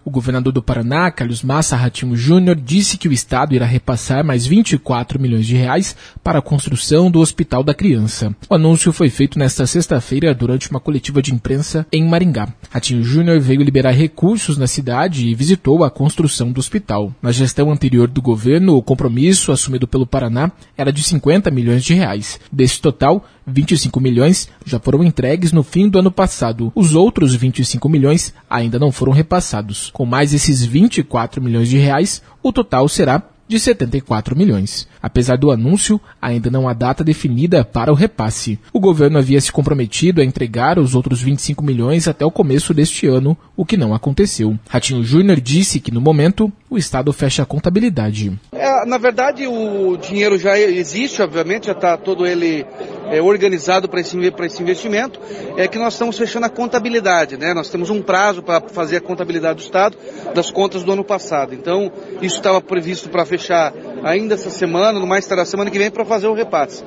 O governador do Paraná, Carlos Massa Ratinho Júnior, disse que o estado irá repassar mais 24 milhões de reais para a construção do Hospital da Criança. O anúncio foi feito nesta sexta-feira durante uma coletiva de imprensa em Maringá. Ratinho Júnior veio liberar recursos na cidade e visitou a construção do hospital. Na gestão anterior do governo, o compromisso assumido pelo Paraná era de 50 milhões de reais. Desse total, 25 milhões já foram entregues no fim do ano passado. Os outros 25 milhões ainda não foram repassados. Com mais esses 24 milhões de reais, o total será de 74 milhões. Apesar do anúncio, ainda não há data definida para o repasse. O governo havia se comprometido a entregar os outros 25 milhões até o começo deste ano, o que não aconteceu. Ratinho Júnior disse que, no momento, o Estado fecha a contabilidade. Na verdade, o dinheiro já existe, obviamente, já está todo ele organizado para esse investimento. É que nós estamos fechando a contabilidade, né? Nós temos um prazo para fazer a contabilidade do Estado das contas do ano passado. Então, isso estava previsto para fechar ainda essa semana, no mais tarde da semana que vem, para fazer o repasse.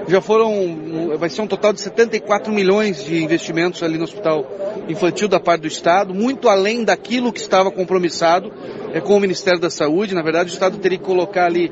Vai ser um total de 74 milhões de investimentos ali no Hospital Infantil da parte do Estado, muito além daquilo que estava compromissado com o Ministério da Saúde. Na verdade, o Estado teria que colocar ali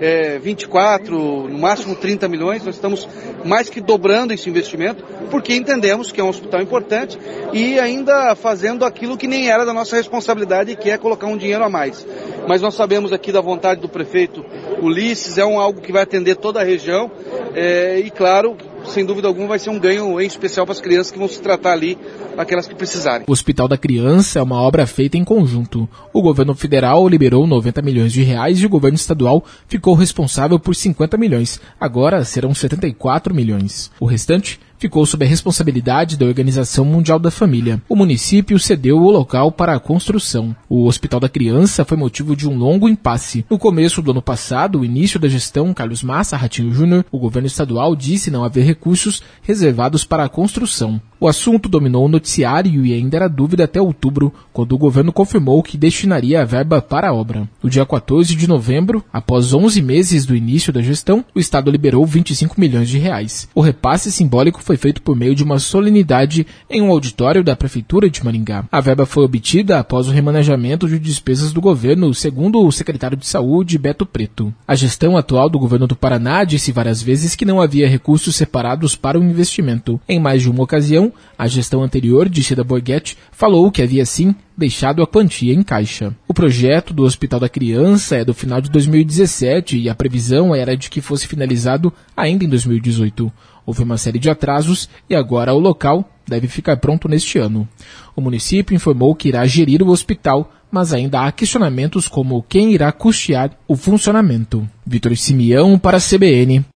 24, no máximo 30 milhões. Nós estamos mais que dobrando esse investimento, porque entendemos que é um hospital importante e ainda fazendo aquilo que nem era da nossa responsabilidade, que é colocar um dinheiro a mais. Mas nós sabemos aqui da vontade do prefeito Ulisses, algo que vai atender toda a região e, claro, sem dúvida alguma, vai ser um ganho em especial para as crianças que vão se tratar ali, aquelas que precisarem. O Hospital da Criança é uma obra feita em conjunto. O governo federal liberou 90 milhões de reais e o governo estadual ficou responsável por 50 milhões. Agora serão 74 milhões. O restante ficou sob a responsabilidade da Organização Mundial da Família. O município cedeu o local para a construção. O Hospital da Criança foi motivo de um longo impasse. No começo do ano passado, o início da gestão Carlos Massa Ratinho Júnior, o governo estadual disse não haver recursos reservados para a construção. O assunto dominou o noticiário e ainda era dúvida até outubro, quando o governo confirmou que destinaria a verba para a obra. No dia 14 de novembro, após 11 meses do início da gestão, o Estado liberou 25 milhões de reais. O repasse simbólico foi feito por meio de uma solenidade em um auditório da Prefeitura de Maringá. A verba foi obtida após o remanejamento de despesas do governo, segundo o secretário de Saúde, Beto Preto. A gestão atual do governo do Paraná disse várias vezes que não havia recursos separados para o investimento. Em mais de uma ocasião, a gestão anterior de Cida Borghetti falou que havia sim deixado a quantia em caixa. O projeto do Hospital da Criança é do final de 2017 e a previsão era de que fosse finalizado ainda em 2018. Houve uma série de atrasos e agora o local deve ficar pronto neste ano. O município informou que irá gerir o hospital, mas ainda há questionamentos como quem irá custear o funcionamento. Vitor Simeão para a CBN.